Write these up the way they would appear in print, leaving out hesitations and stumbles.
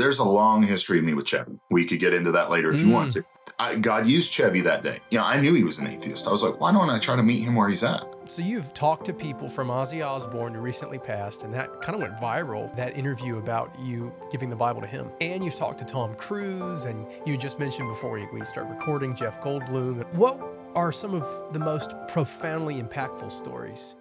there's a long history of me with Chevy. We could get into that later if you want to. God used Chevy that day. I knew he was an atheist. I was like, why don't I try to meet him where he's at? So you've talked to people from Ozzy Osbourne who recently passed, and that kind of went viral, that interview about you giving the Bible to him. And you've talked to Tom Cruise, and you just mentioned before we start recording, Jeff Goldblum. What are some of the most profoundly impactful stories?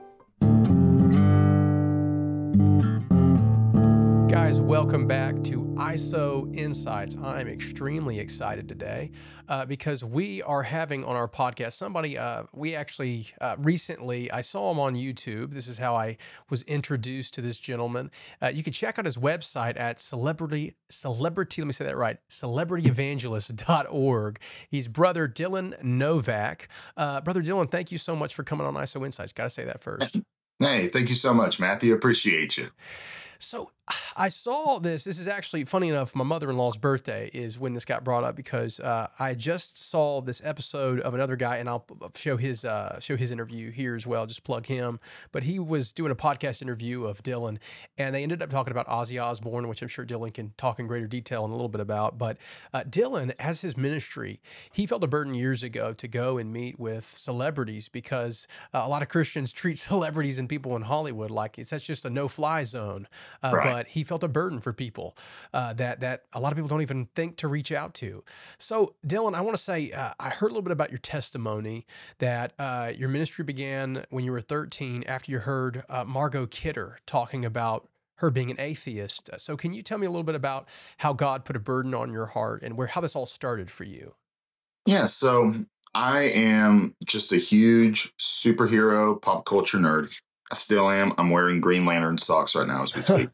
Guys, welcome back to ISO Insights. I'm extremely excited today because we are having on our podcast somebody we actually recently, I saw him on YouTube. This is how I was introduced to this gentleman. You can check out his website at celebrity, let me say that right, celebrityevangelist.org. He's Brother Dylan Novak. Brother Dylan, thank you so much for coming on ISO Insights. Got to say that first. Hey, thank you so much, Matthew. Appreciate you. So I saw this. This is actually, funny enough, my mother-in-law's birthday is when this got brought up because I just saw this episode of another guy, and I'll show his interview here as well, just plug him. But he was doing a podcast interview of Dylan, and they ended up talking about Ozzy Osbourne, which I'm sure Dylan can talk in greater detail in a little bit about. But Dylan, as his ministry, he felt a burden years ago to go and meet with celebrities because a lot of Christians treat celebrities and people in Hollywood like that's just a no-fly zone. Right. But he felt a burden for people that a lot of people don't even think to reach out to. So, Dylan, I want to say I heard a little bit about your testimony that your ministry began when you were 13 after you heard Margot Kidder talking about her being an atheist. So can you tell me a little bit about how God put a burden on your heart and how this all started for you? Yeah, so I am just a huge superhero pop culture nerd. I still am. I'm wearing Green Lantern socks right now as we speak.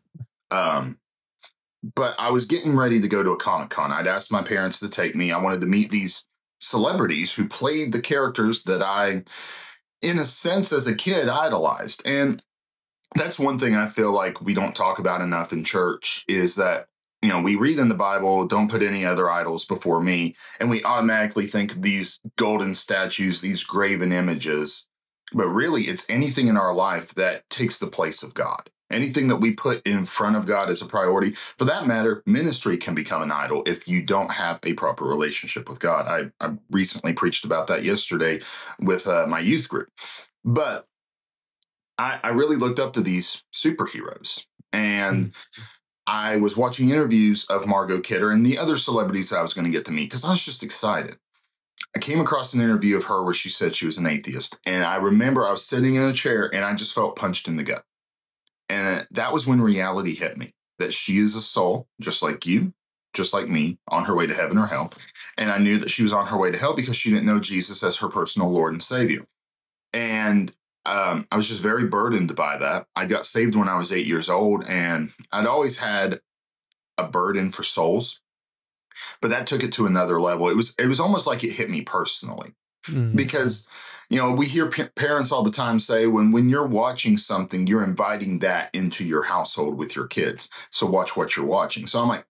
But I was getting ready to go to a Comic-Con. I'd asked my parents to take me. I wanted to meet these celebrities who played the characters that I, in a sense, as a kid, idolized. And that's one thing I feel like we don't talk about enough in church is that, we read in the Bible, don't put any other idols before me. And we automatically think of these golden statues, these graven images. But really, it's anything in our life that takes the place of God. Anything that we put in front of God as a priority. For that matter, ministry can become an idol if you don't have a proper relationship with God. I recently preached about that yesterday with my youth group. But I really looked up to these superheroes. And I was watching interviews of Margot Kidder and the other celebrities I was going to get to meet because I was just excited. I came across an interview of her where she said she was an atheist. And I remember I was sitting in a chair and I just felt punched in the gut. And that was when reality hit me, that she is a soul, just like you, just like me, on her way to heaven or hell. And I knew that she was on her way to hell because she didn't know Jesus as her personal Lord and Savior. And I was just very burdened by that. I got saved when I was 8 years old, and I'd always had a burden for souls. But that took it to another level. It was almost like it hit me personally. Because, we hear parents all the time say when you're watching something, you're inviting that into your household with your kids. So watch what you're watching. So I'm like,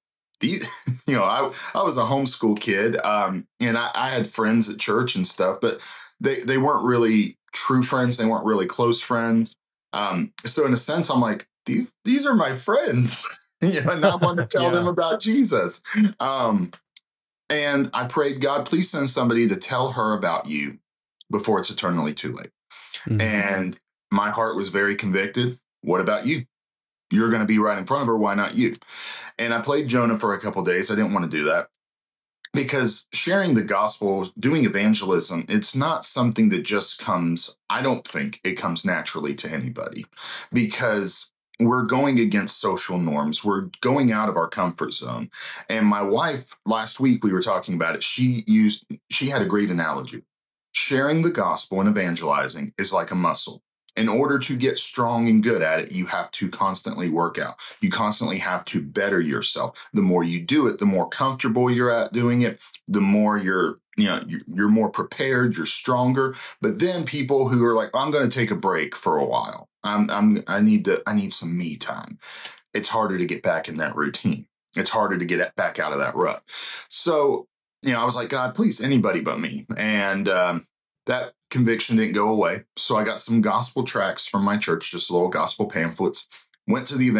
I was a homeschool kid, and I had friends at church and stuff, but they weren't really true friends. They weren't really close friends. So in a sense, I'm like, these are my friends, and I want to tell them about Jesus. And I prayed, God, please send somebody to tell her about you before it's eternally too late. And my heart was very convicted. What about you? You're going to be right in front of her. Why not you? And I played Jonah for a couple of days. I didn't want to do that because sharing the gospel, doing evangelism, it's not something that just comes, I don't think it comes naturally to anybody because we're going against social norms. We're going out of our comfort zone. And my wife, last week, we were talking about it. She had a great analogy. Sharing the gospel and evangelizing is like a muscle. In order to get strong and good at it, you have to constantly work out. You constantly have to better yourself. The more you do it, the more comfortable you're at doing it, the more you're more prepared, you're stronger. But then people who are like, I'm going to take a break for a while. I need some me time. It's harder to get back in that routine. It's harder to get back out of that rut. So, I was like, God, please, anybody but me. And that conviction didn't go away. So I got some gospel tracts from my church, just little gospel pamphlets, went to the event,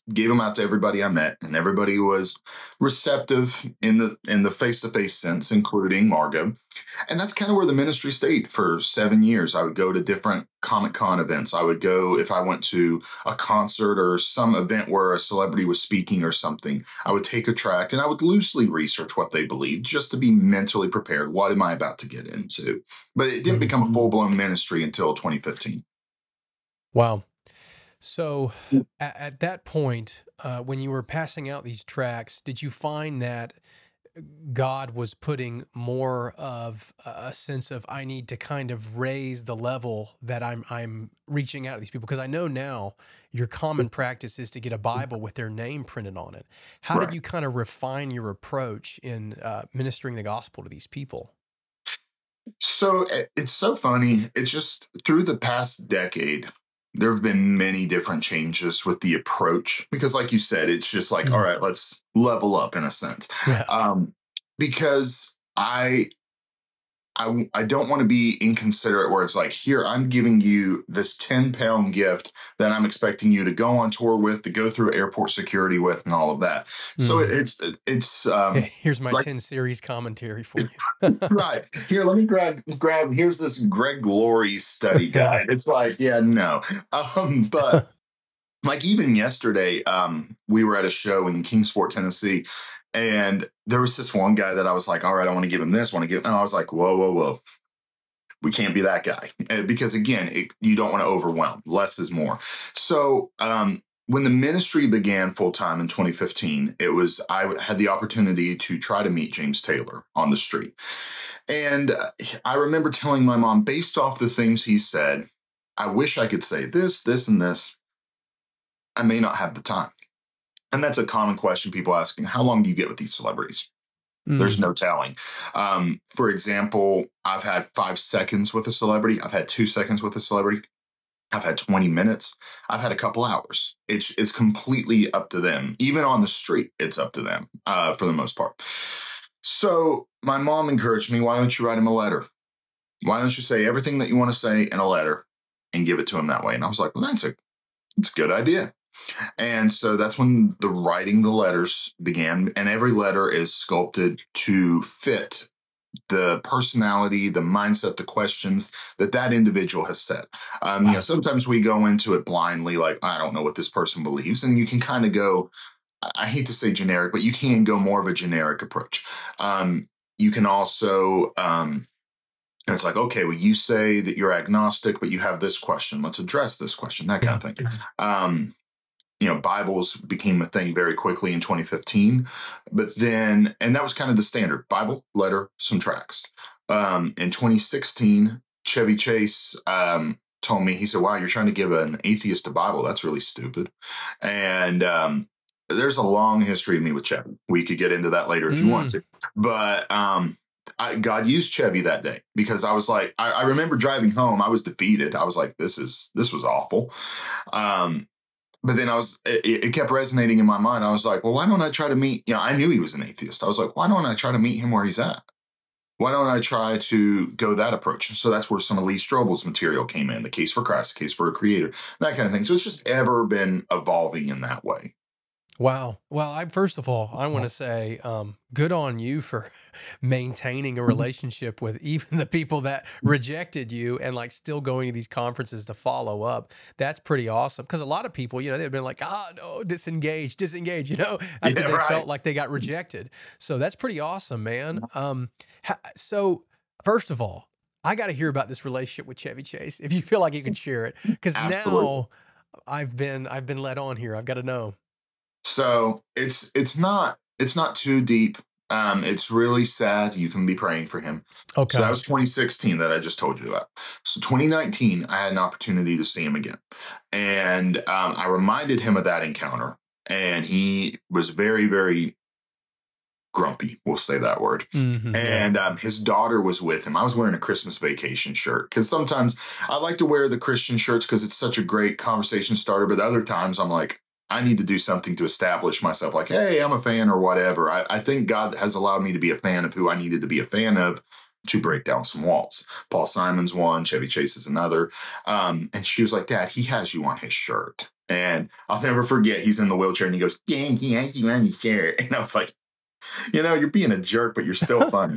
gave them out to everybody I met, and everybody was receptive in the face-to-face sense, including Margot. And that's kind of where the ministry stayed for 7 years. I would go to different Comic-Con events. I would go if I went to a concert or some event where a celebrity was speaking or something. I would take a tract and I would loosely research what they believed just to be mentally prepared. What am I about to get into? But it didn't become a full-blown ministry until 2015. Wow. So at that point, when you were passing out these tracks, did you find that God was putting more of a sense of I need to kind of raise the level that I'm reaching out to these people? Because I know now your common practice is to get a Bible with their name printed on it. How did Right. you kind of refine your approach in ministering the gospel to these people? So it's so funny. It's just through the past decade, there have been many different changes with the approach because, like you said, it's just like, all Mm. right, let's level up in a sense. Yeah. Because I don't want to be inconsiderate where it's like, here, I'm giving you this 10-pound gift that I'm expecting you to go on tour with, to go through airport security with, and all of that. So Mhm. it's Here's my like 10 series commentary for you. right here. Let me grab. Here's this Greg Glory study guide. It's like, yeah, no. But like even yesterday, we were at a show in Kingsport, Tennessee, and there was this one guy that I was like, all right, I want to give him this, and I was like, whoa, whoa, whoa. We can't be that guy because again, you don't want to overwhelm. Less is more. So when the ministry began full time in 2015, I had the opportunity to try to meet James Taylor on the street, and I remember telling my mom, based off the things he said, I wish I could say this, this, and this. I may not have the time. And that's a common question people asking. How long do you get with these celebrities? There's Mm. no telling. For example, I've had 5 seconds with a celebrity. I've had 2 seconds with a celebrity. I've had 20 minutes. I've had a couple hours. It's completely up to them. Even on the street, it's up to them for the most part. So my mom encouraged me, why don't you write him a letter? Why don't you say everything that you want to say in a letter and give it to him that way? And I was like, well, that's a good idea. And so that's when the writing the letters began. And every letter is sculpted to fit the personality, the mindset, the questions that individual has set. Wow. Sometimes we go into it blindly, like, I don't know what this person believes. And you can kind of go, I hate to say generic, but you can go more of a generic approach. You can also, it's like, okay, well, you say that you're agnostic, but you have this question. Let's address this question, that kind Yeah. of thing. Bibles became a thing very quickly in 2015. But then, and that was kind of the standard Bible, letter, some tracks. In 2016, Chevy Chase told me, he said, wow, you're trying to give an atheist a Bible. That's really stupid. And there's a long history of me with Chevy. We could get into that later if you want Mm. to. But God used Chevy that day because I was like, I remember driving home. I was defeated. I was like, this was awful. But then it kept resonating in my mind. I was like, well, why don't I try to meet, I knew he was an atheist. I was like, why don't I try to meet him where he's at? Why don't I try to go that approach? So that's where some of Lee Strobel's material came in, the case for Christ, the case for a creator, that kind of thing. So it's just ever been evolving in that way. Wow. Well, first of all, I want to say, good on you for maintaining a relationship with even the people that rejected you and like still going to these conferences to follow up. That's pretty awesome. Because a lot of people, they've been like, no, disengage, disengage, after Yeah, they right. felt like they got rejected. So that's pretty awesome, man. So first of all, I got to hear about this relationship with Chevy Chase. If you feel like you can share it, because Absolutely. now I've been led on here. I've got to know. So it's not too deep. It's really sad. You can be praying for him. So that Okay. was 2016 that I just told you about. So 2019, I had an opportunity to see him again, and I reminded him of that encounter, and he was very, very grumpy. We'll say that word. Yeah. And his daughter was with him. I was wearing a Christmas vacation shirt because sometimes I like to wear the Christian shirts because it's such a great conversation starter. But other times I'm like, I need to do something to establish myself. Like, hey, I'm a fan or whatever. I think God has allowed me to be a fan of who I needed to be a fan of to break down some walls. Paul Simon's one, Chevy Chase is another. And she was like, Dad, he has you on his shirt. And I'll never forget, he's in the wheelchair and he goes, "Thank you, I want to share it." And I was like, you're being a jerk, but you're still funny.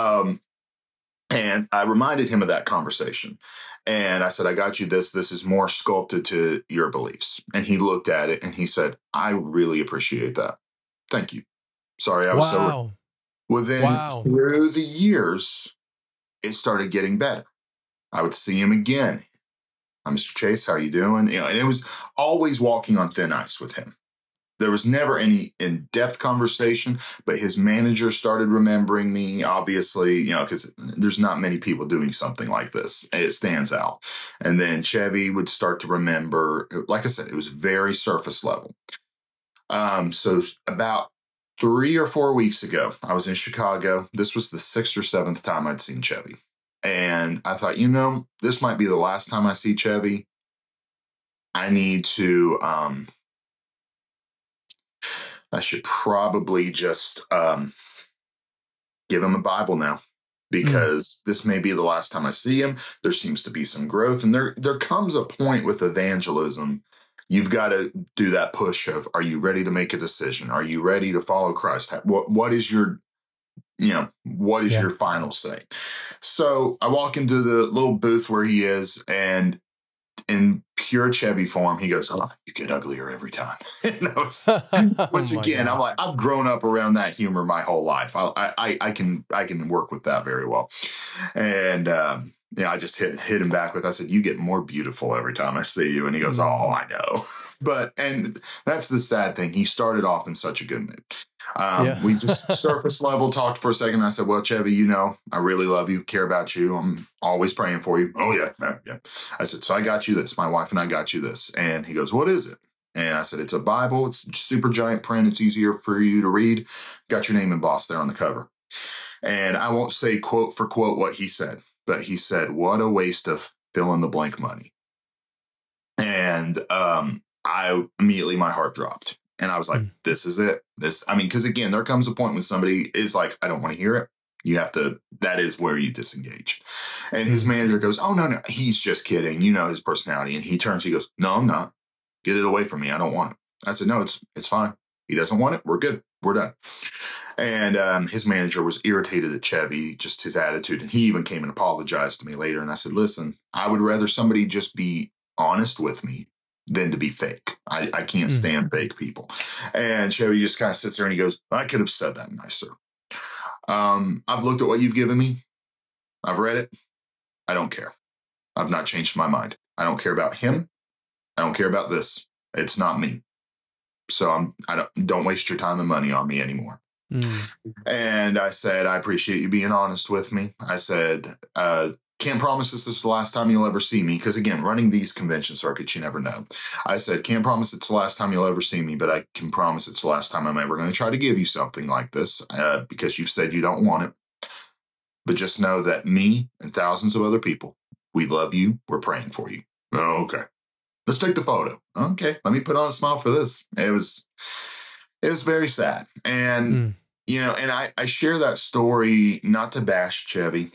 And I reminded him of that conversation. And I said, "I got you this. This is more sculpted to your beliefs." And he looked at it and he said, "I really appreciate that. Thank you. Sorry, I was so." Wow. Well, then Wow. through the years, it started getting better. I would see him again. "Hi, Mr. Chase, how are you doing?" And it was always walking on thin ice with him. There was never any in-depth conversation, but his manager started remembering me, obviously, because there's not many people doing something like this. It stands out. And then Chevy would start to remember. Like I said, it was very surface level. So about 3 or 4 weeks ago, I was in Chicago. This was the 6th or 7th time I'd seen Chevy. And I thought, this might be the last time I see Chevy. I need to, I should probably just give him a Bible now, because this may be the last time I see him. There seems to be some growth. And there comes a point with evangelism. You've got to do that push of, are you ready to make a decision? Are you ready to follow Christ? What is your, your final say? So I walk into the little booth where he is, and in pure Chevy form, he goes, "Oh, you get uglier every time." Which again, I'm like, I've grown up around that humor my whole life. I can work with that very well. And I just hit him back with, I said, "You get more beautiful every time I see you." And he goes, "Oh, I know." And that's the sad thing. He started off in such a good mood. We just surface level talked for a second. I said, "Well, Chevy, I really love you, care about you. I'm always praying for you." "Oh, yeah. I said, "So I got you this. My wife and I got you this." And he goes, "What is it?" And I said, "It's a Bible. It's super giant print. It's easier for you to read. Got your name embossed there on the cover." And I won't say quote for quote what he said, but he said, "What a waste of fill in the blank money." And I immediately, my heart dropped. And I was like, this is it. Because again, there comes a point when somebody is like, "I don't want to hear it." That is where you disengage. And his manager goes, "Oh, no, he's just kidding. You know his personality." And he turns, he goes, "No, I'm not. Get it away from me. I don't want it." I said, "No, it's fine. He doesn't want it. We're good. We're done." And his manager was irritated at Chevy, just his attitude. And he even came and apologized to me later. And I said, "Listen, I would rather somebody just be honest with me than to be fake. I can't stand fake people." And Chevy just kind of sits there and he goes, "I could have said that nicer. I've looked at what you've given me. I've read it. I don't care. I've not changed my mind. I don't care about him. I don't care about this. It's not me. So don't waste your time and money on me anymore." And I said, "I appreciate you being honest with me." I said, "Can't promise this is the last time you'll ever see me." Because again, running these convention circuits, you never know. I said, "Can't promise it's the last time you'll ever see me, but I can promise it's the last time I'm ever going to try to give you something like this, because you've said you don't want it. But just know that me and thousands of other people, we love you. We're praying for you." "Oh, okay. Let's take the photo." "Okay, let me put on a smile for this." It was very sad. And, and I share that story not to bash Chevy,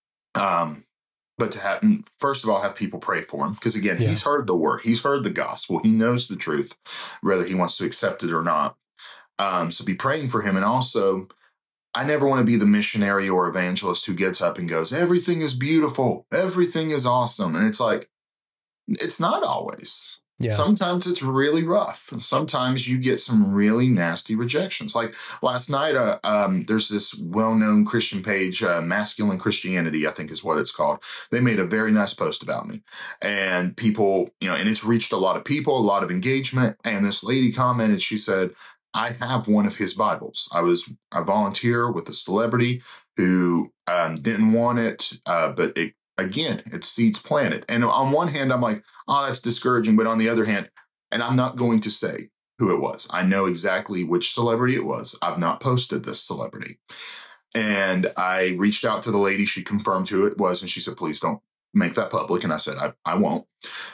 but to first of all, have people pray for him. Because again, he's heard the word, he's heard the gospel, he knows the truth, whether he wants to accept it or not. So be praying for him. And also, I never want to be the missionary or evangelist who gets up and goes, "Everything is beautiful. Everything is awesome." And it's like, it's not always. Yeah. Sometimes it's really rough. And sometimes you get some really nasty rejections. Like last night, there's this well-known Christian page, Masculine Christianity, I think is what it's called. They made a very nice post about me. And people, and it's reached a lot of people, a lot of engagement. And this lady commented, she said, "I have one of his Bibles. I volunteer with a celebrity who didn't want it, but it's seeds planted." And on one hand, I'm like, "Oh, that's discouraging." But on the other hand, and I'm not going to say who it was. I know exactly which celebrity it was. I've not posted this celebrity. And I reached out to the lady. She confirmed who it was. And she said, "Please don't make that public." And I said, I won't.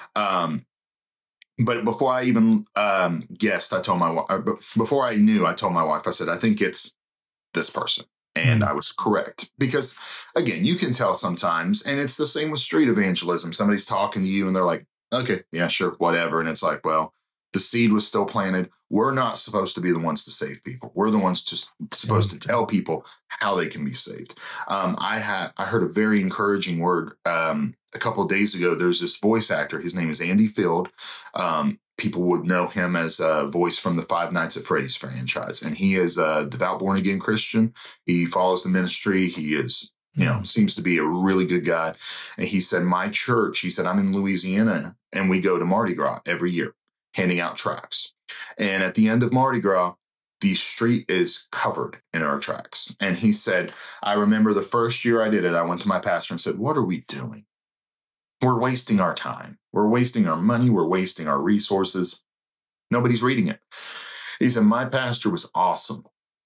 But before I even guessed, I told my wife, before I knew, I told my wife, I said, "I think it's this person." And I was correct. Because, again, you can tell sometimes, and it's the same with street evangelism. Somebody's talking to you and they're like, "Okay, yeah, sure, whatever." And it's like, well, The seed was still planted. We're not supposed to be the ones to save people. We're the ones just supposed to tell people how they can be saved. I heard a very encouraging word a couple of days ago. There's this voice actor. His name is Andy Field. People would know him as a voice from the Five Nights at Freddy's franchise. And he is a devout born-again Christian. He follows the ministry. He is, seems to be a really good guy. And he said, my church, he said, I'm in Louisiana, and we go to Mardi Gras every year, handing out tracts. And at the end of Mardi Gras, the street is covered in our tracts. And he said, I remember the first year I did it, I went to my pastor and said, what are we doing? We're wasting our time. We're wasting our money. We're wasting our resources. Nobody's reading it. He said, my pastor was awesome.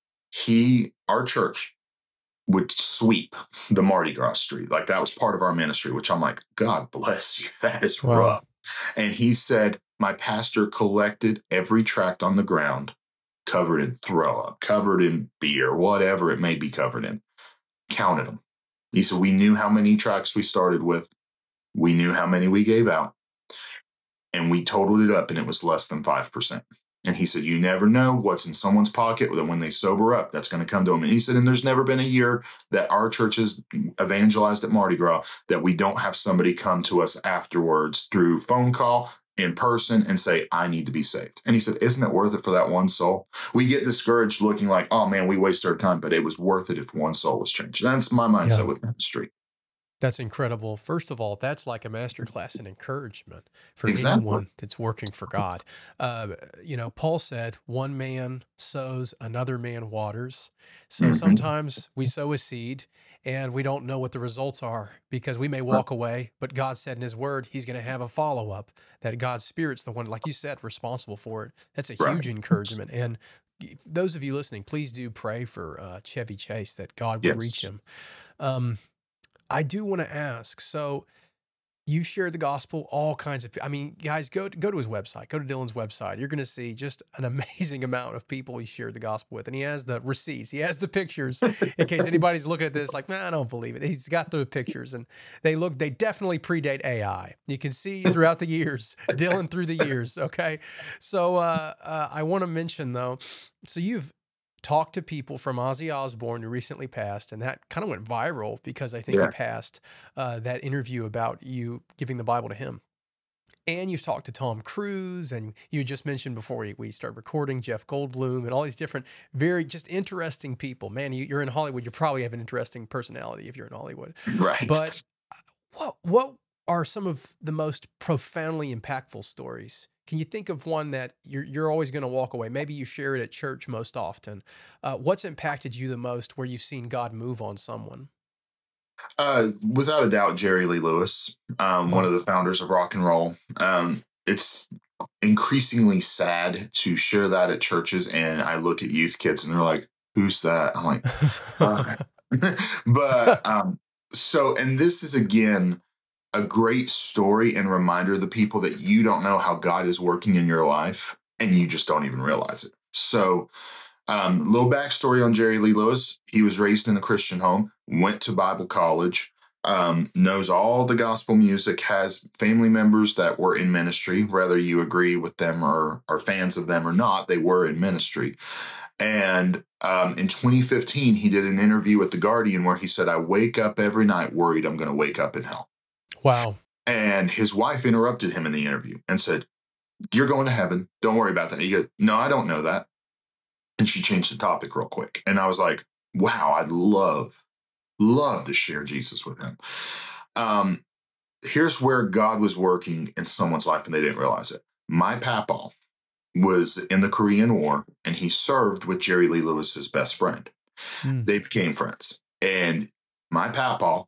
Our church would sweep the Mardi Gras street. Like, that was part of our ministry, which I'm like, God bless you. That is rough. And he said, my pastor collected every tract on the ground, covered in throw up, covered in beer, whatever it may be covered in, counted them. He said, we knew how many tracts we started with. We knew how many we gave out, and we totaled it up, and it was less than 5%. And he said, you never know what's in someone's pocket that when they sober up, that's going to come to them. And he said, and there's never been a year that our church has evangelized at Mardi Gras that we don't have somebody come to us afterwards through phone call, in person, and say, I need to be saved. And he said, isn't it worth it for that one soul? We get discouraged looking like, oh man, we wasted our time, but it was worth it if one soul was changed. That's my mindset with ministry. That's incredible. First of all, that's like a masterclass in encouragement for anyone that's working for God. Paul said, one man sows, another man waters. So sometimes we sow a seed and we don't know what the results are because we may walk away, but God said in his word, he's going to have a follow-up, that God's Spirit's the one, like you said, responsible for it. That's a huge encouragement. And those of you listening, please do pray for Chevy Chase, that God would reach him. I do want to ask, so you shared the gospel, all kinds of, guys, go to his website, go to Dylan's website. You're going to see just an amazing amount of people he shared the gospel with. And he has the receipts, he has the pictures in case anybody's looking at this like, man, I don't believe it. He's got the pictures, and they definitely predate AI. You can see throughout the years, Dylan through the years. Okay. So I want to mention though, so you've talked to people from Ozzy Osbourne who recently passed, and that kind of went viral because I think he passed that interview about you giving the Bible to him. And you've talked to Tom Cruise, and you just mentioned before we started recording Jeff Goldblum and all these different very just interesting people. Man, you're in Hollywood. You probably have an interesting personality if you're in Hollywood. Right. But what are some of the most profoundly impactful stories? Can you think of one that you're always going to walk away? Maybe you share it at church most often. What's impacted you the most where you've seen God move on someone? Without a doubt, Jerry Lee Lewis, one of the founders of rock and roll. It's increasingly sad to share that at churches, and I look at youth kids and they're like, who's that? I'm like, but and this is again a great story and reminder to the people that you don't know how God is working in your life, and you just don't even realize it. So, little backstory on Jerry Lee Lewis. He was raised in a Christian home, went to Bible college, knows all the gospel music, has family members that were in ministry, whether you agree with them or are fans of them or not, they were in ministry. And in 2015, he did an interview with The Guardian where he said, I wake up every night worried I'm going to wake up in hell. Wow. And his wife interrupted him in the interview and said, you're going to heaven. Don't worry about that. He goes, no, I don't know that. And she changed the topic real quick. And I was like, wow, I'd love to share Jesus with him. Here's where God was working in someone's life and they didn't realize it. My papa was in the Korean War, and he served with Jerry Lee Lewis's best friend. They became friends. And my papa,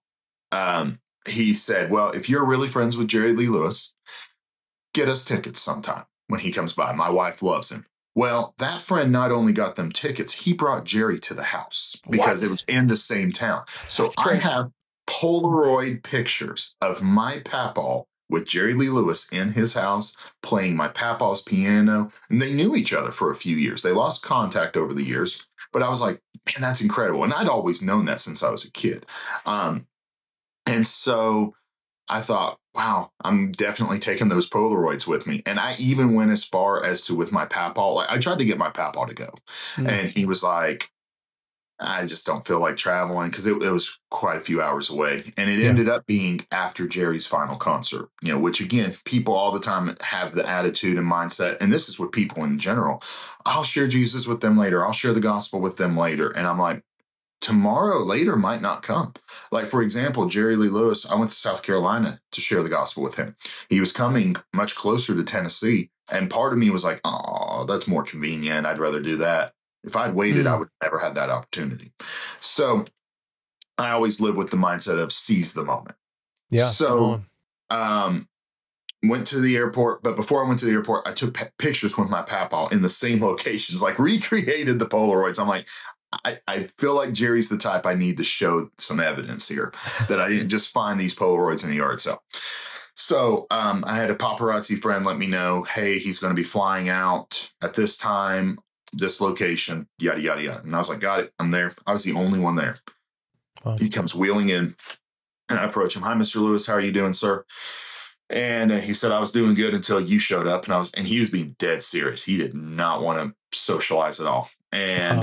he said, well, if you're really friends with Jerry Lee Lewis, get us tickets sometime when he comes by. My wife loves him. Well, that friend not only got them tickets, he brought Jerry to the house because it was in the same town. So I have Polaroid pictures of my papa with Jerry Lee Lewis in his house playing my papa's piano. And they knew each other for a few years. They lost contact over the years. But I was like, man, that's incredible. And I'd always known that since I was a kid. And so I thought, wow, I'm definitely taking those Polaroids with me. And I even went as far as to with my papaw. Like I tried to get my papaw to go, Mm. and he was like, I just don't feel like traveling because it was quite a few hours away. And it Yeah. ended up being after Jerry's final concert, which again, people all the time have the attitude and mindset. And this is with people in general. I'll share Jesus with them later. I'll share the gospel with them later. And I'm like, tomorrow later might not come. Like, for example, Jerry Lee Lewis, I went to South Carolina to share the gospel with him. He was coming much closer to Tennessee. And part of me was like, oh, that's more convenient. I'd rather do that. If I'd waited, I Mm. would never had that opportunity. So I always live with the mindset of seize the moment. Yeah. Come So on. um, went to the airport, but before I went to the airport, I took pictures with my papaw in the same locations, like recreated the Polaroids. I'm like, I feel like Jerry's the type I need to show some evidence here that I didn't just find these Polaroids in the yard sale. So I had a paparazzi friend let me know, hey, he's going to be flying out at this time, this location, yada, yada, yada. And I was like, got it. I'm there. I was the only one there. Wow. He comes wheeling in and I approach him. Hi, Mr. Lewis. How are you doing, sir? And he said, I was doing good until you showed up. And he was being dead serious. He did not want to socialize at all. And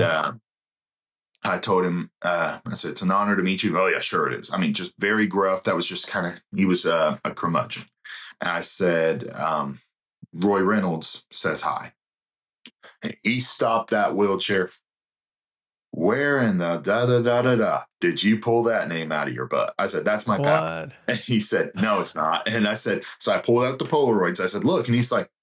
I told him, I said, it's an honor to meet you. Oh, yeah, sure it is. I mean, just very gruff. That was just kind of, he was a curmudgeon. And I said, Roy Reynolds says hi. And he stopped that wheelchair. Where in the da did you pull that name out of your butt? I said, that's my pal. What? And he said, no, it's not. And I said, so I pulled out the Polaroids. I said, look. And he's like,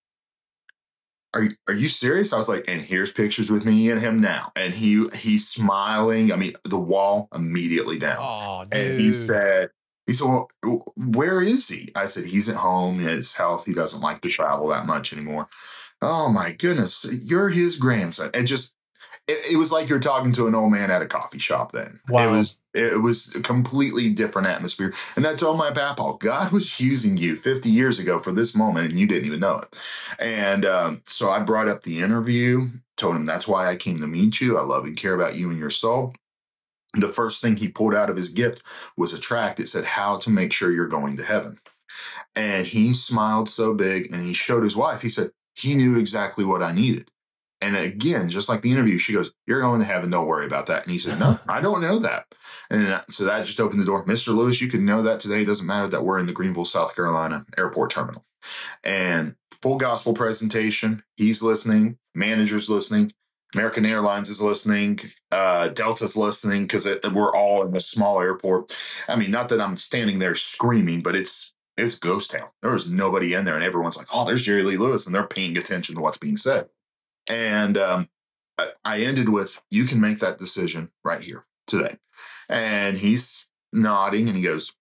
are you serious? I was like, and here's pictures with me and him now. And he's smiling. I mean, the wall immediately down. Oh, dude. And he said, well, where is he? I said, he's at home. His health. He doesn't like to travel that much anymore. Oh my goodness. You're his grandson. And just, it was like you're talking to an old man at a coffee shop then. Wow. It was a completely different atmosphere. And I told my papa, God was using you 50 years ago for this moment and you didn't even know it. And so I brought up the interview, told him that's why I came to meet you. I love and care about you and your soul. The first thing he pulled out of his gift was a tract that said, how to make sure you're going to heaven. And he smiled so big and he showed his wife. He said, he knew exactly what I needed. And again, just like the interview, she goes, you're going to heaven. Don't worry about that. And he said, no, I don't know that. And so that just opened the door. Mr. Lewis, you can know that today. It doesn't matter that we're in the Greenville, South Carolina airport terminal. And full gospel presentation. He's listening. Manager's listening. American Airlines is listening. Delta's listening because we're all in a small airport. I mean, not that I'm standing there screaming, but it's ghost town. There was nobody in there. And everyone's like, oh, there's Jerry Lee Lewis. And they're paying attention to what's being said. And I ended with, you can make that decision right here today. And he's nodding and he goes,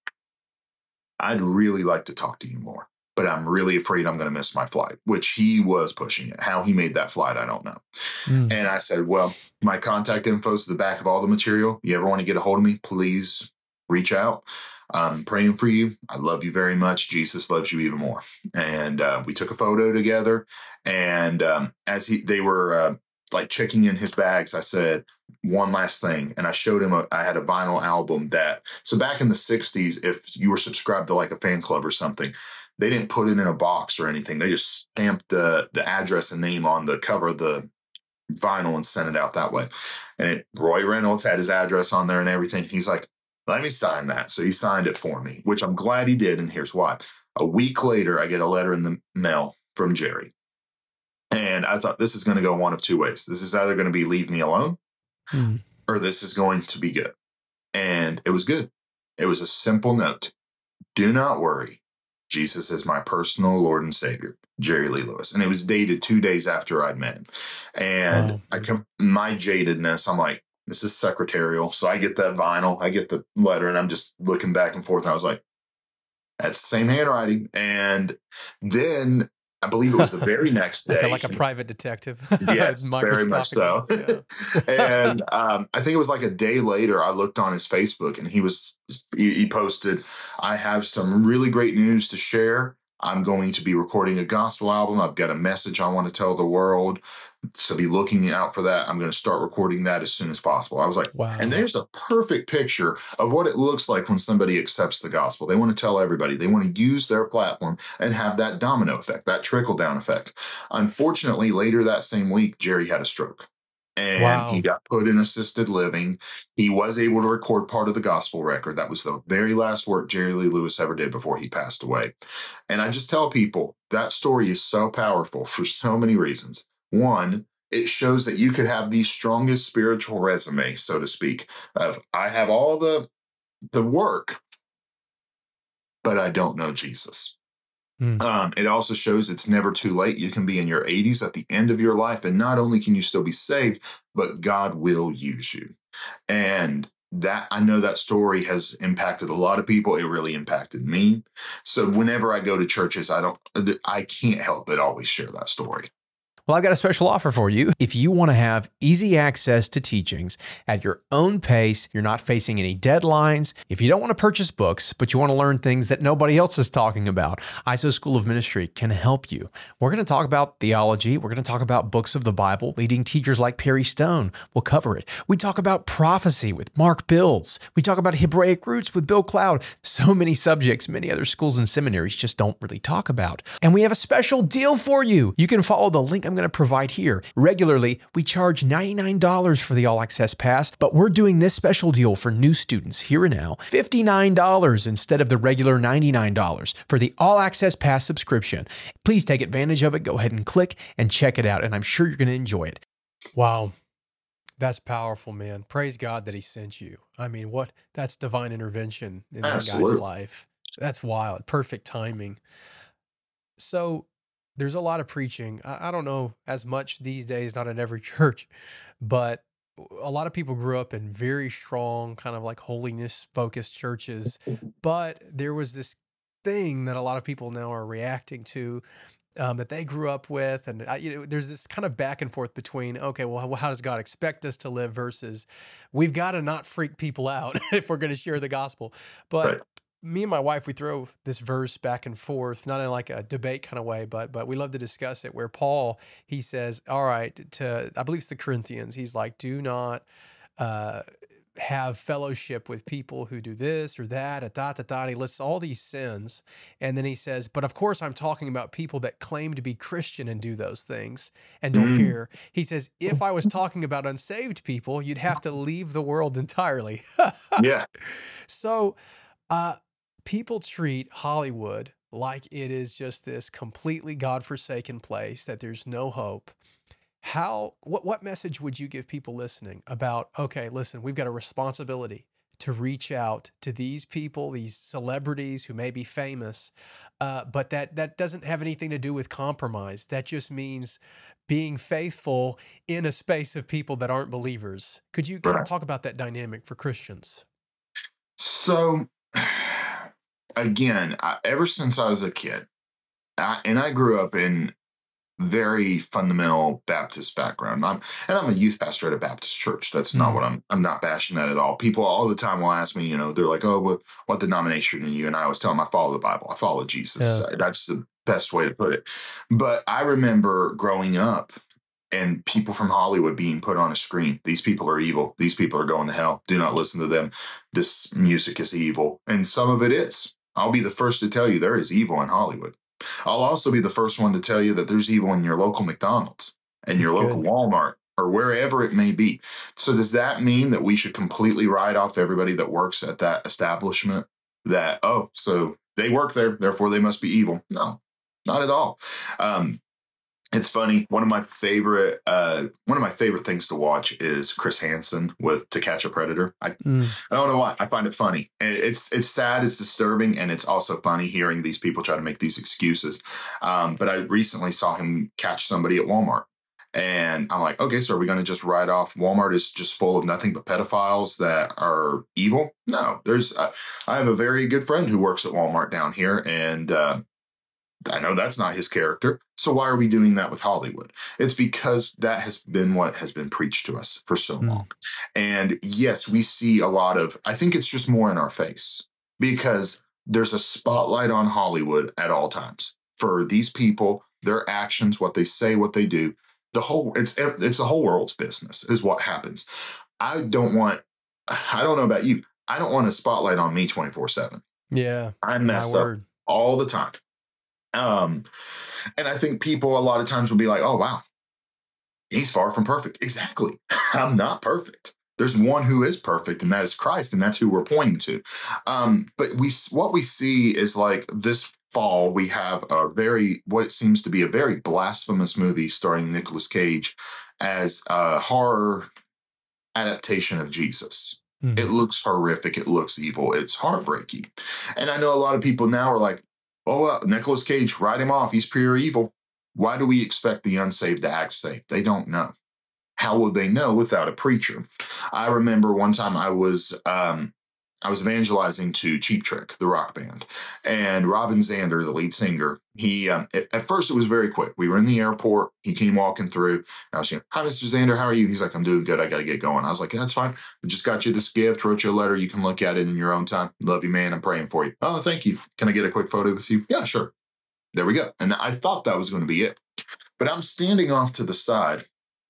I'd really like to talk to you more, but I'm really afraid I'm going to miss my flight, which he was pushing it. How he made that flight, I don't know. And I said, well, my contact info is at the back of all the material. You ever want to get a hold of me, please reach out. I'm praying for you. I love you very much. Jesus loves you even more. And we took a photo together. And as they were like checking in his bags, I said, one last thing. And I showed him, I had a vinyl album so back in the 60s, if you were subscribed to like a fan club or something, they didn't put it in a box or anything. They just stamped the address and name on the cover of the vinyl and sent it out that way. And Roy Reynolds had his address on there and everything. He's like, let me sign that. So he signed it for me, which I'm glad he did. And here's why. A week later, I get a letter in the mail from Jerry. And I thought this is going to go one of two ways. This is either going to be leave me alone or this is going to be good. And it was good. It was a simple note. Do not worry. Jesus is my personal Lord and Savior, Jerry Lee Lewis. And it was dated 2 days after I'd met him. And my jadedness, I'm like, this is secretarial. So I get that vinyl, I get the letter, and I'm just looking back and forth. And I was like, that's the same handwriting. And then I believe it was the very next day. Like a private detective. Yes, very much so. Yeah. And I think it was like a day later, I looked on his Facebook and he posted, I have some really great news to share. I'm going to be recording a gospel album. I've got a message I want to tell the world. So be looking out for that. I'm going to start recording that as soon as possible. I was like, and Wow. there's a perfect picture of what it looks like when somebody accepts the gospel. They want to tell everybody. They want to use their platform and have that domino effect, that trickle down effect. Unfortunately, later that same week, Jerry had a stroke and he Wow. got put in assisted living. He was able to record part of the gospel record. That was the very last work Jerry Lee Lewis ever did before he passed away. And I just tell people that story is so powerful for so many reasons. One, it shows that you could have the strongest spiritual resume, so to speak, of I have all the work, but I don't know Jesus. Mm. It also shows it's never too late. You can be in your 80s at the end of your life, and not only can you still be saved, but God will use you. And that I know that story has impacted a lot of people. It really impacted me. So whenever I go to churches, I can't help but always share that story. Well, I've got a special offer for you. If you want to have easy access to teachings at your own pace, you're not facing any deadlines, if you don't want to purchase books, but you want to learn things that nobody else is talking about, ISO School of Ministry can help you. We're going to talk about theology. We're going to talk about books of the Bible. Leading teachers like Perry Stone will cover it. We talk about prophecy with Mark Bilds. We talk about Hebraic roots with Bill Cloud. So many subjects many other schools and seminaries just don't really talk about. And we have a special deal for you. You can follow the link I'm going to provide here. Regularly, we charge $99 for the All Access Pass, but we're doing this special deal for new students here and now, $59 instead of the regular $99 for the All Access Pass subscription. Please take advantage of it. Go ahead and click and check it out, and I'm sure you're going to enjoy it. Wow. That's powerful, man. Praise God that he sent you. I mean, that's divine intervention in that guy's Absolutely. life. That's wild. Perfect timing. So there's a lot of preaching. I don't know as much these days, not in every church, but a lot of people grew up in very strong, kind of like holiness focused churches. But there was this thing that a lot of people now are reacting to, that they grew up with. And there's this kind of back and forth between, okay, well, how does God expect us to live versus we've got to not freak people out if we're going to share the gospel. But Right. me and my wife, we throw this verse back and forth, not in like a debate kind of way, but we love to discuss it. Where Paul, he says, all right, I believe it's the Corinthians, he's like, do not uh, have fellowship with people who do this or that, and he lists all these sins. And then he says, but of course, I'm talking about people that claim to be Christian and do those things and don't Mm, care. He says, if I was talking about unsaved people, you'd have to leave the world entirely. yeah. So, uh, people treat Hollywood like it is just this completely godforsaken place that there's no hope. What message would you give people listening about, okay, listen, we've got a responsibility to reach out to these people, these celebrities who may be famous, but that doesn't have anything to do with compromise. That just means being faithful in a space of people that aren't believers. Could you kind of Right. talk about that dynamic for Christians? So, again, ever since I was a kid, I grew up in very fundamental Baptist background. I'm a youth pastor at a Baptist church. That's not what I'm not bashing that at all. People all the time will ask me, they're like, oh, what denomination are you? And I always tell them I follow the Bible. I follow Jesus. Yeah. That's the best way to put it. But I remember growing up and people from Hollywood being put on a screen. These people are evil. These people are going to hell. Do not listen to them. This music is evil. And some of it is. I'll be the first to tell you there is evil in Hollywood. I'll also be the first one to tell you that there's evil in your local McDonald's and your That's local good. Walmart or wherever it may be. So does that mean that we should completely write off everybody that works at that establishment? That, oh, so they work there, therefore they must be evil? No, not at all. It's funny. One of my favorite things to watch is Chris Hansen with To Catch a Predator. I don't know why. I find it funny. It's sad, it's disturbing, and it's also funny hearing these people try to make these excuses. But I recently saw him catch somebody at Walmart. And I'm like, okay, so are we going to just write off Walmart is just full of nothing but pedophiles that are evil? No, I have a very good friend who works at Walmart down here, and I know that's not his character. So why are we doing that with Hollywood? It's because that has been what has been preached to us for so long. And yes, we see a lot of, I think it's just more in our face because there's a spotlight on Hollywood at all times for these people, their actions, what they say, what they do. It's the whole world's business is what happens. I don't know about you. I don't want a spotlight on me 24/7. Yeah. I mess up all the time. And I think people a lot of times will be like, oh, wow, he's far from perfect. Exactly. I'm not perfect. There's one who is perfect, and that is Christ, and that's who we're pointing to. But what we see is like this fall, we have what it seems to be a very blasphemous movie starring Nicolas Cage as a horror adaptation of Jesus. Mm-hmm. It looks horrific. It looks evil. It's heartbreaking. And I know a lot of people now are like, oh, well, Nicolas Cage, write him off. He's pure evil. Why do we expect the unsaved to act safe? They don't know. How will they know without a preacher? I remember one time I was evangelizing to Cheap Trick, the rock band, and Robin Zander, the lead singer. He at first it was very quick. We were in the airport. He came walking through. And I was saying, "Hi, Mr. Zander, how are you?" He's like, "I'm doing good. I got to get going." I was like, "That's fine. I just got you this gift. Wrote you a letter. You can look at it in your own time. Love you, man. I'm praying for you." "Oh, thank you. Can I get a quick photo with you?" "Yeah, sure." There we go. And I thought that was going to be it, but I'm standing off to the side.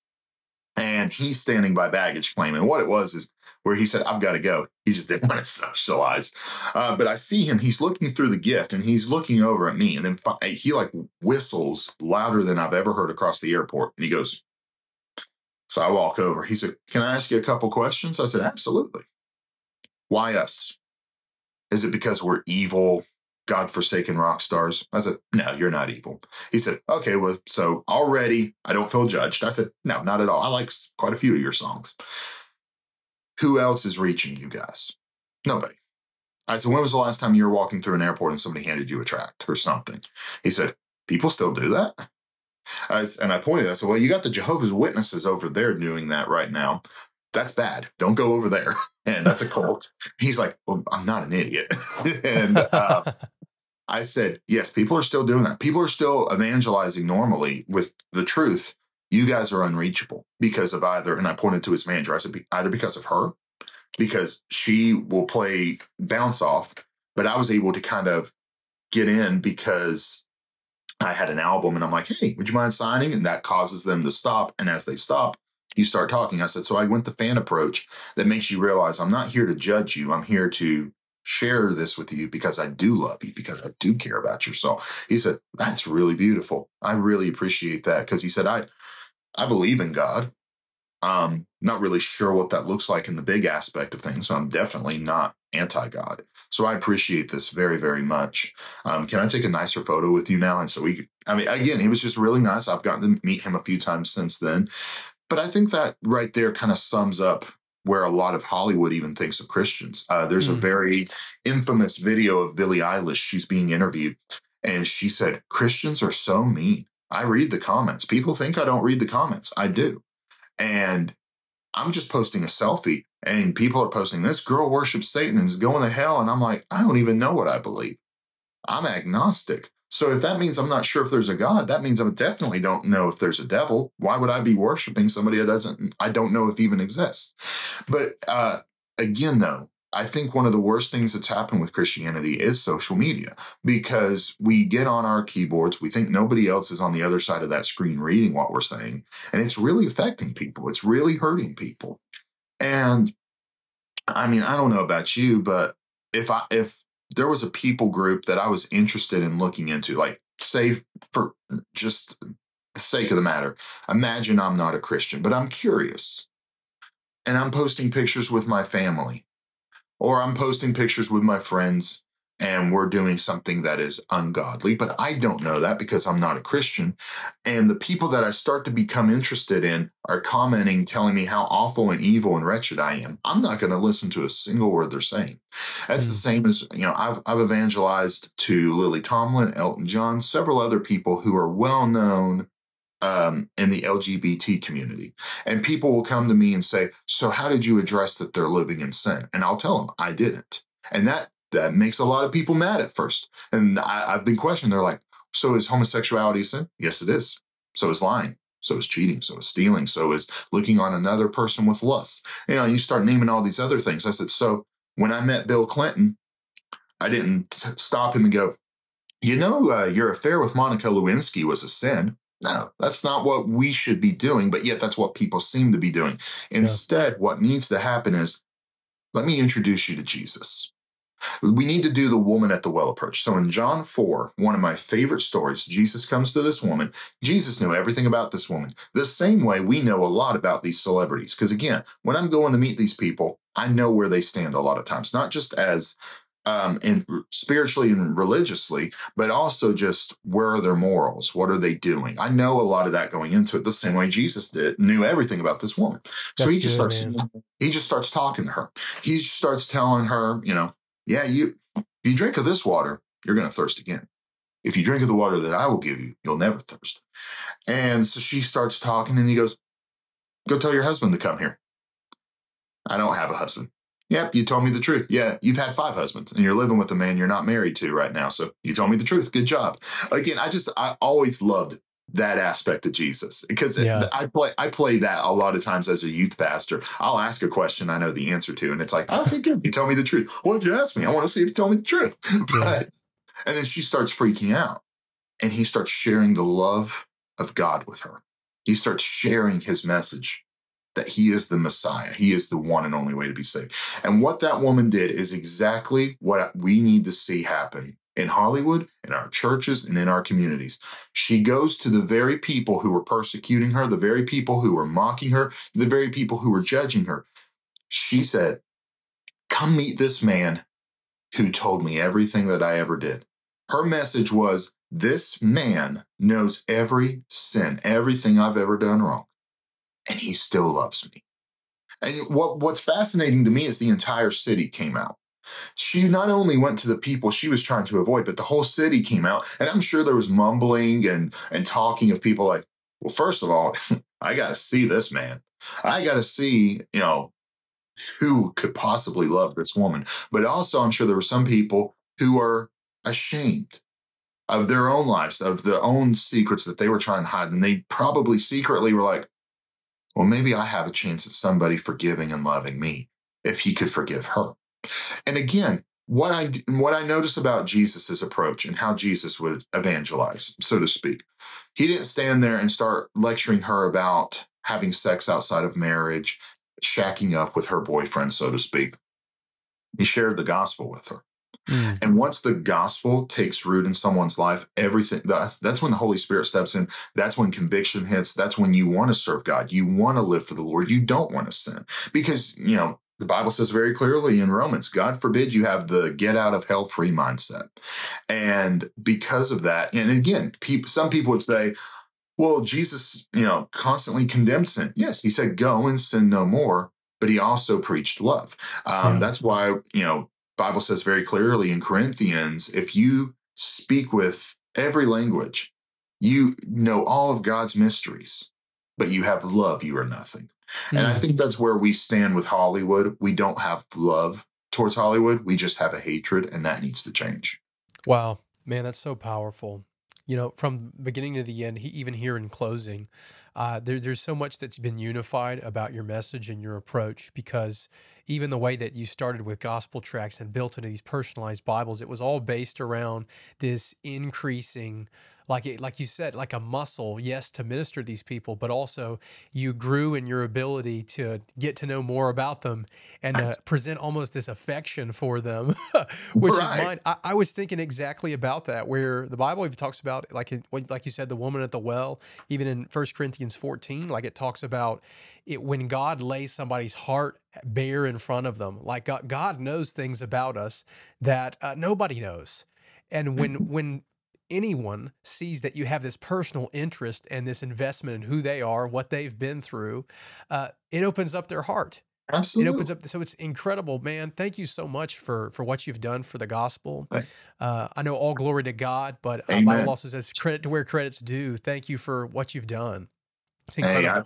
And he's standing by baggage claim. And what it was is where he said, "I've got to go." He just didn't want to socialize. But I see him. He's looking through the gift and he's looking over at me. And then he like whistles louder than I've ever heard across the airport. And he goes, so I walk over. He said, "Can I ask you a couple questions?" I said, "Absolutely." "Why us? Is it because we're evil, God-forsaken rock stars?" I said, "No, you're not evil." He said, "Okay, well, so already I don't feel judged." I said, "No, not at all. I like quite a few of your songs." "Who else is reaching you guys?" "Nobody." I said, "When was the last time you were walking through an airport and somebody handed you a tract or something?" He said, "People still do that?" And I pointed, I said, "Well, you got the Jehovah's Witnesses over there doing that right now. That's bad. Don't go over there." And that's a cult. He's like, "Well, I'm not an idiot." And I said, "Yes, people are still doing that. People are still evangelizing normally with the truth. You guys are unreachable because of either," and I pointed to his manager. I said, "Either because of her, because she will play bounce off, but I was able to kind of get in because I had an album and I'm like, hey, would you mind signing?" And that causes them to stop. And as they stop, you start talking. I said, so I went the fan approach that makes you realize I'm not here to judge you. I'm here to share this with you because I do love you, because I do care about your soul. He said, "That's really beautiful. I really appreciate that." Because he said, I believe in God. Not really sure what that looks like in the big aspect of things. So I'm definitely not anti-God. So I appreciate this very, very much. Can I take a nicer photo with you now? And so again, he was just really nice. I've gotten to meet him a few times since then. But I think that right there kind of sums up where a lot of Hollywood even thinks of Christians. There's a very infamous video of Billie Eilish. She's being interviewed and she said, "Christians are so mean. I read the comments. People think I don't read the comments. I do. And I'm just posting a selfie and people are posting, this girl worships Satan and is going to hell." And I'm like, I don't even know what I believe. I'm agnostic. So if that means I'm not sure if there's a God, that means I definitely don't know if there's a devil. Why would I be worshiping somebody I don't know if even exists? But again, though, I think one of the worst things that's happened with Christianity is social media, because we get on our keyboards, we think nobody else is on the other side of that screen reading what we're saying, and it's really affecting people. It's really hurting people. And I mean, I don't know about you, but if there was a people group that I was interested in looking into, like, say, for just the sake of the matter, imagine I'm not a Christian, but I'm curious, and I'm posting pictures with my family, or I'm posting pictures with my friends and we're doing something that is ungodly, but I don't know that because I'm not a Christian. And the people that I start to become interested in are commenting, telling me how awful and evil and wretched I am. I'm not going to listen to a single word they're saying. That's the same as, I've evangelized to Lily Tomlin, Elton John, several other people who are well known in the LGBT community. And people will come to me and say, so how did you address that they're living in sin? And I'll tell them I didn't. And that makes a lot of people mad at first. And I've been questioned. They're like, so is homosexuality a sin? Yes, it is. So is lying. So is cheating. So is stealing. So is looking on another person with lust. You start naming all these other things. I said, so when I met Bill Clinton, I didn't stop him and go, your affair with Monica Lewinsky was a sin. No, that's not what we should be doing, but yet that's what people seem to be doing. Instead, what needs to happen is, let me introduce you to Jesus. We need to do the woman at the well approach. So in John 4, one of my favorite stories, Jesus comes to this woman. Jesus knew everything about this woman. The same way we know a lot about these celebrities. Because again, when I'm going to meet these people, I know where they stand a lot of times, not just as spiritually and religiously, but also just where are their morals? What are they doing? I know a lot of that going into it, the same way Jesus knew everything about this woman. So he just starts talking to her. He starts telling her, yeah, if you drink of this water, you're going to thirst again. If you drink of the water that I will give you, you'll never thirst. And so she starts talking, and he goes, go tell your husband to come here. I don't have a husband. Yep, you told me the truth. Yeah, you've had 5 husbands, and you're living with a man you're not married to right now. So you told me the truth. Good job. Again, I always loved that aspect of Jesus, because I play that a lot of times as a youth pastor. I'll ask a question I know the answer to, and it's like, okay, good. You tell me the truth. What did you ask me? I want to see if you tell me the truth. And then she starts freaking out, and he starts sharing the love of God with her. He starts sharing his message that he is the Messiah. He is the one and only way to be saved. And what that woman did is exactly what we need to see happen in Hollywood, in our churches, and in our communities. She goes to the very people who were persecuting her, the very people who were mocking her, the very people who were judging her. She said, come meet this man who told me everything that I ever did. Her message was, this man knows every sin, everything I've ever done wrong, and he still loves me. And what's fascinating to me is the entire city came out. She not only went to the people she was trying to avoid, but the whole city came out. And I'm sure there was mumbling and talking of people like, well, first of all, I got to see this man. I got to see, who could possibly love this woman. But also, I'm sure there were some people who are ashamed of their own lives, of their own secrets that they were trying to hide. And they probably secretly were like, well, maybe I have a chance at somebody forgiving and loving me if he could forgive her. And again, what I notice about Jesus's approach and how Jesus would evangelize, so to speak, he didn't stand there and start lecturing her about having sex outside of marriage, shacking up with her boyfriend, so to speak. He shared the gospel with her. And once the gospel takes root in someone's life, that's when the Holy Spirit steps in. That's when conviction hits. That's when you want to serve God. You want to live for the Lord. You don't want to sin, because, the Bible says very clearly in Romans, God forbid you have the get out of hell free mindset. And because of that, and again, some people would say, well, Jesus, constantly condemned sin. Yes, he said, go and sin no more, but he also preached love. That's why, Bible says very clearly in Corinthians, if you speak with every language, you know all of God's mysteries, but you have love, you are nothing. And I think that's where we stand with Hollywood. We don't have love towards Hollywood. We just have a hatred, and that needs to change. Wow, man, that's so powerful. From beginning to the end, even here in closing, there's so much that's been unified about your message and your approach, because even the way that you started with gospel tracts and built into these personalized Bibles, it was all based around this increasing, like you said, like a muscle, yes, to minister to these people, but also you grew in your ability to get to know more about them and present almost this affection for them, which is mine. I was thinking exactly about that, where the Bible even talks about, like you said, the woman at the well, even in 1 Corinthians 14, like it talks about it when God lays somebody's heart bare in front of them. Like God knows things about us that nobody knows. And when anyone sees that you have this personal interest and this investment in who they are, what they've been through, it opens up their heart. Absolutely. It opens up. So it's incredible, man. Thank you so much for what you've done for the gospel. I know all glory to God, but Bible also says credit to where credit's due. Thank you for what you've done. It's incredible.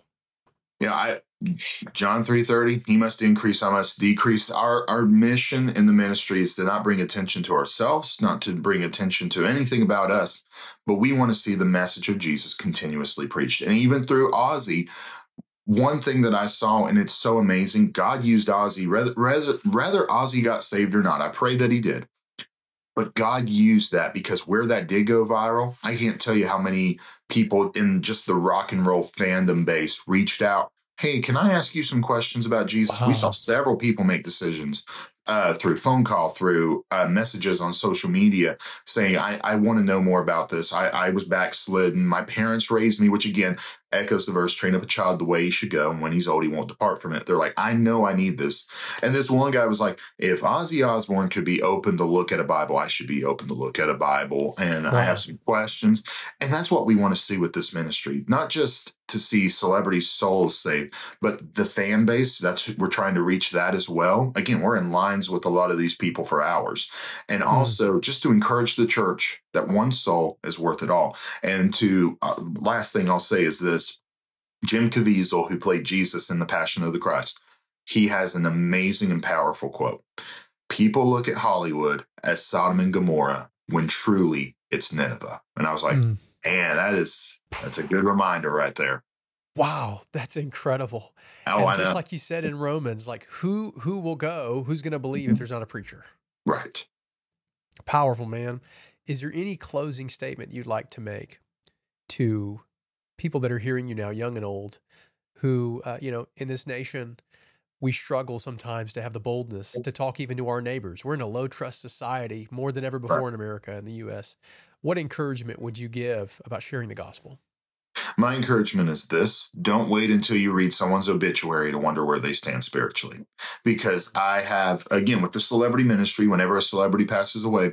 John 3:30, he must increase, I must decrease. Our mission in the ministry is to not bring attention to ourselves, not to bring attention to anything about us, but we want to see the message of Jesus continuously preached. And even through Ozzy, one thing that I saw, and it's so amazing, God used Ozzy, whether Ozzy got saved or not, I pray that he did. But God used that, because where that did go viral, I can't tell you how many people in just the rock and roll fandom base reached out. Hey, can I ask you some questions about Jesus? We saw Wow. several people make decisions through phone call, through messages on social media saying, I want to know more about this. I was backslidden. My parents raised me, which again echoes the verse, train up a child the way he should go. And when he's old, he won't depart from it. They're like, I know I need this. And this one guy was like, if Ozzy Osbourne could be open to look at a Bible, I should be open to look at a Bible. And I have some questions. And that's what we want to see with this ministry, not just to see celebrities' souls saved, but the fan base. We're trying to reach that as well. Again, we're in lines with a lot of these people for hours. And also just to encourage the church that one soul is worth it all. And to last thing I'll say is this: Jim Caviezel, who played Jesus in The Passion of the Christ, he has an amazing and powerful quote. People look at Hollywood as Sodom and Gomorrah when truly it's Nineveh. And I was like, man, that's a good reminder right there. Wow, that's incredible. Oh, And I just know. like you said in Romans, like who will go? Who's going to believe if there's not a preacher? Right. Powerful, man. Is there any closing statement you'd like to make to people that are hearing you now, young and old, who, in this nation, we struggle sometimes to have the boldness to talk even to our neighbors. We're in a low trust society more than ever before in America and the U.S. What encouragement would you give about sharing the gospel? My encouragement is this: don't wait until you read someone's obituary to wonder where they stand spiritually. Because I have, again, with the celebrity ministry, whenever a celebrity passes away,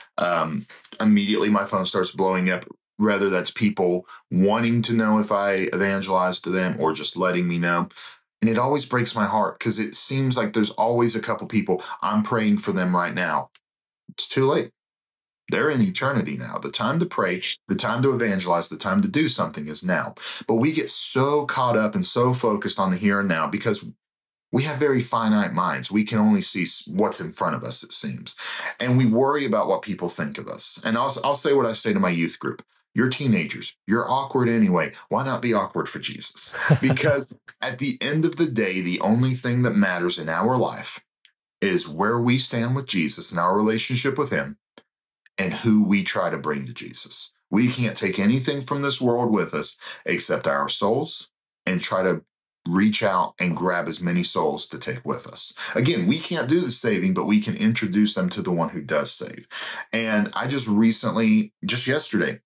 immediately my phone starts blowing up. Whether that's people wanting to know if I evangelize to them or just letting me know. And it always breaks my heart, because it seems like there's always a couple people, I'm praying for them right now. It's too late. They're in eternity now. The time to pray, the time to evangelize, the time to do something is now. But we get so caught up and so focused on the here and now because we have very finite minds. We can only see what's in front of us, it seems. And we worry about what people think of us. And I'll say what I say to my youth group. You're teenagers. You're awkward anyway. Why not be awkward for Jesus? Because at the end of the day, the only thing that matters in our life is where we stand with Jesus and our relationship with him, and who we try to bring to Jesus. We can't take anything from this world with us except our souls, and try to reach out and grab as many souls to take with us. Again, we can't do the saving, but we can introduce them to the one who does save. And I just yesterday,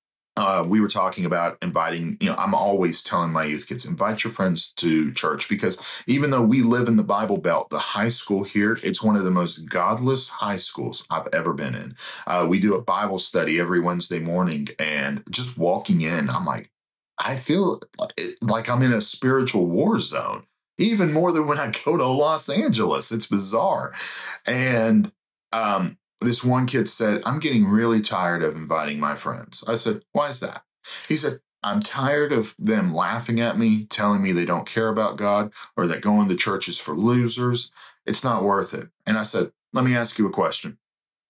we were talking about inviting, I'm always telling my youth kids, invite your friends to church, because even though we live in the Bible Belt, the high school here, it's one of the most godless high schools I've ever been in. We do a Bible study every Wednesday morning, and just walking in, I'm like, I feel like I'm in a spiritual war zone, even more than when I go to Los Angeles. It's bizarre. And, this one kid said, I'm getting really tired of inviting my friends. I said, why is that? He said, I'm tired of them laughing at me, telling me they don't care about God, or that going to church is for losers. It's not worth it. And I said, let me ask you a question.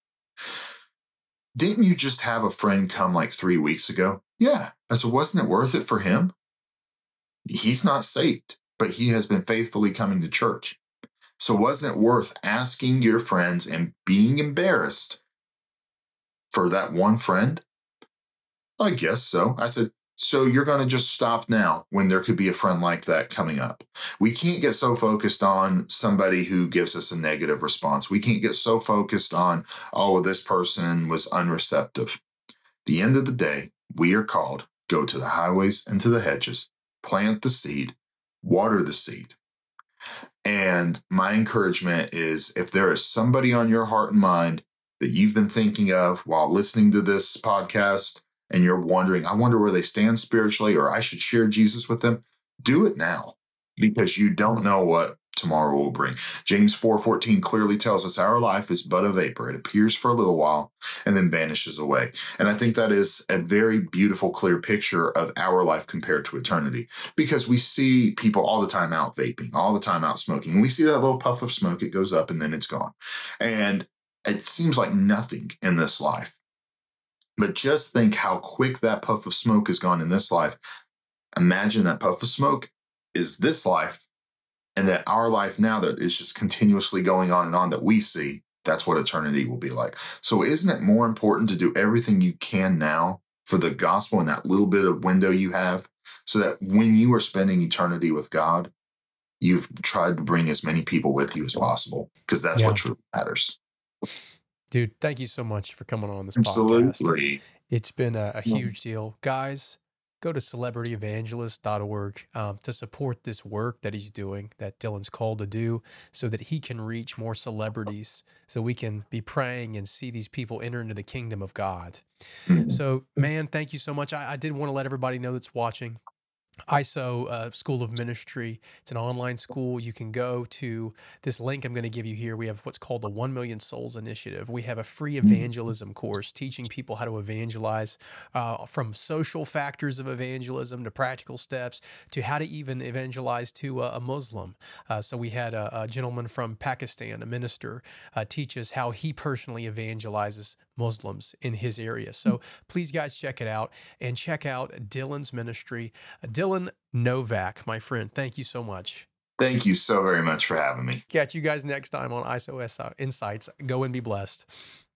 Didn't you just have a friend come like 3 weeks ago? Yeah. I said, wasn't it worth it for him? He's not saved, but he has been faithfully coming to church. So wasn't it worth asking your friends and being embarrassed for that one friend? I guess so. I said, so you're going to just stop now when there could be a friend like that coming up. We can't get so focused on somebody who gives us a negative response. We can't get so focused on, oh, this person was unreceptive. At the end of the day, we are called, go to the highways and to the hedges, plant the seed, water the seed. And my encouragement is, if there is somebody on your heart and mind that you've been thinking of while listening to this podcast, and you're wondering, I wonder where they stand spiritually, or I should share Jesus with them, do it now, because you don't know what tomorrow will bring. James 4:14 clearly tells us our life is but a vapor. It appears for a little while and then vanishes away. And I think that is a very beautiful, clear picture of our life compared to eternity, because we see people all the time out vaping, all the time out smoking. And we see that little puff of smoke, it goes up and then it's gone. And it seems like nothing in this life. But just think how quick that puff of smoke is gone in this life. Imagine that puff of smoke is this life, and that our life now that is just continuously going on and on that we see that's what eternity will be like. So isn't it more important to do everything you can now for the gospel in that little bit of window you have, so that when you are spending eternity with God, you've tried to bring as many people with you as possible, because that's Yeah. what truly matters. Dude, thank you so much for coming on this podcast. Absolutely. It's been a huge deal. Guys, go to celebrityevangelist.org to support this work that he's doing, that Dylan's called to do, so that he can reach more celebrities, so we can be praying and see these people enter into the kingdom of God. Mhm. So, man, thank you so much. I did want to let everybody know that's watching. ISO School of Ministry. It's an online school. You can go to this link I'm going to give you here. We have what's called the 1 Million Souls Initiative. We have a free evangelism course teaching people how to evangelize, from social factors of evangelism to practical steps to how to even evangelize to a Muslim. So we had a gentleman from Pakistan, a minister, teach us how he personally evangelizes Muslims in his area. So please, guys, check it out, and check out Dylan's ministry. Dylan Novak, my friend, thank you so much. Thank you so very much for having me. Catch you guys next time on ISO Insights. Go and be blessed.